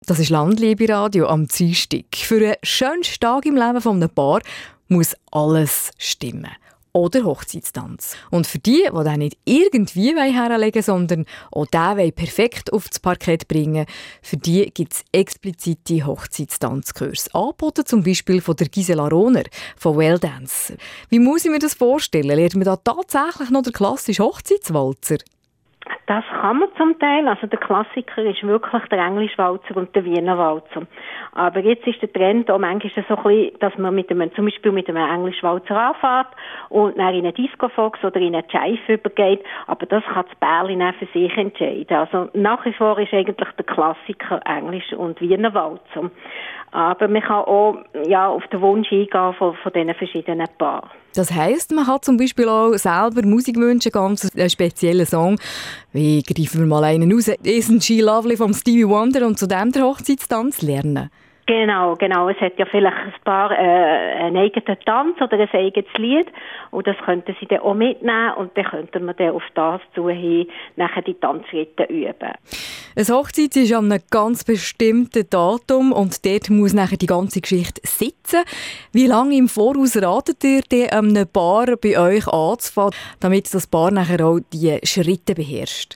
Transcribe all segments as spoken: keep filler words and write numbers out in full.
Das ist Landliebe Radio am Dienstag. Für einen schönen Tag im Leben eines Paar muss alles stimmen. Oder Hochzeitstanz. Und für die, die den nicht irgendwie herlegen wollen, sondern auch den perfekt aufs Parkett bringen, für die gibt es explizite Hochzeitstanzkurse. Angeboten zum Beispiel von der Gisela Rohner von Well Dance. Wie muss ich mir das vorstellen? Lernt man da tatsächlich noch den klassischen Hochzeitswalzer? Das kann man zum Teil. Also der Klassiker ist wirklich der Englischwalzer und der Wiener Walzer. Aber jetzt ist der Trend auch manchmal so ein bisschen, dass man mit einem, zum Beispiel mit einem Englischwalzer anfährt und dann in eine Disco-Fox oder in eine Jive übergeht. Aber das kann das Pärchen auch für sich entscheiden. Also nach wie vor ist eigentlich der Klassiker Englisch und Wiener Walzer. Aber man kann auch ja, auf den Wunsch eingehen von, von diesen verschiedenen Paaren. Das heisst, man hat zum Beispiel auch selber Musikwünsche, ganz einen speziellen Song. Wie greifen wir mal einen raus? «Isn't She Lovely» vom Stevie Wonder und zu dem der Hochzeitstanz lernen? Genau, genau. Es hat ja vielleicht ein paar äh, einen eigenen Tanz oder ein eigenes Lied und das könnten sie dann auch mitnehmen und dann könnten wir dann auf das zu hin nachher die Tanzschritte üben. Eine Hochzeit ist an einem ganz bestimmten Datum und dort muss nachher die ganze Geschichte sitzen. Wie lange im Voraus ratet ihr denn einem Paar bei euch anzufangen, damit das Paar nachher auch die Schritte beherrscht?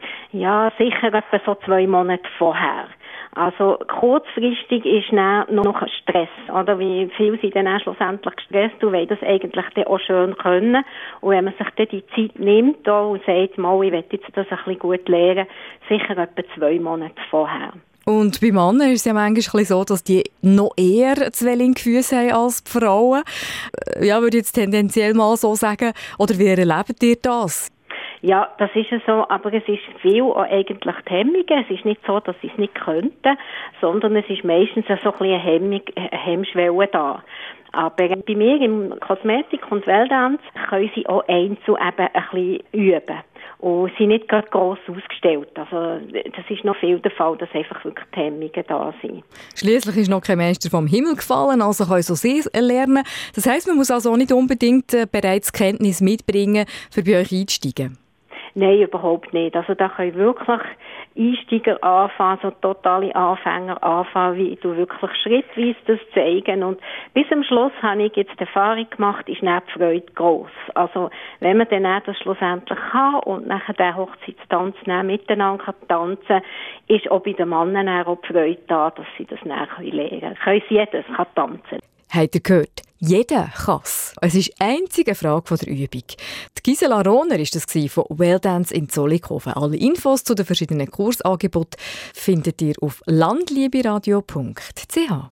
Ja, sicher etwa so zwei Monate vorher. Also kurzfristig ist dann noch ein Stress, oder? Wie viel sind dann auch schlussendlich gestresst und wollen das eigentlich dann auch schön können. Und wenn man sich dann die Zeit nimmt und sagt, mal, ich will jetzt das ein bisschen gut lernen, sicher etwa zwei Monate vorher. Und bei Männern ist es ja manchmal so, dass die noch eher Zwillingsgefühle haben als die Frauen. Ja, würde ich jetzt tendenziell mal so sagen. Oder wie erlebt ihr das? Ja, das ist es so, aber es ist viel auch eigentlich die Hemmung. Es ist nicht so, dass sie es nicht könnten, sondern es ist meistens so ein bisschen eine Hemmung, eine Hemmschwelle da. Aber bei mir im Kosmetik- und Welltanz können sie auch einzeln eben ein bisschen üben. Und sind nicht gerade gross ausgestellt. Also, das ist noch viel der Fall, dass einfach wirklich die Hemmungen da sind. Schliesslich ist noch kein Meister vom Himmel gefallen, also können so sie lernen. Das heisst, man muss also auch nicht unbedingt bereits Kenntnis mitbringen, für bei euch einzusteigen. Nein, überhaupt nicht. Also da können wirklich Einsteiger anfangen, so totale Anfänger anfangen, wie du wirklich schrittweise das zeigen. Und bis zum Schluss habe ich jetzt die Erfahrung gemacht, ist nicht die Freude gross. Also wenn man dann auch das schlussendlich kann und nachher den Hochzeitstanz miteinander tanzen, ist auch bei den Männern auch die Freude da, dass sie das nachher lernen können. Können sie jedes kann tanzen. Habt ihr gehört? Jeder kann es. Es ist einzige Frage von der Übung. Die Gisela Rohner war das von Well Dance in Zollikofen. Alle Infos zu den verschiedenen Kursangeboten findet ihr auf landlieberadio punkt c h.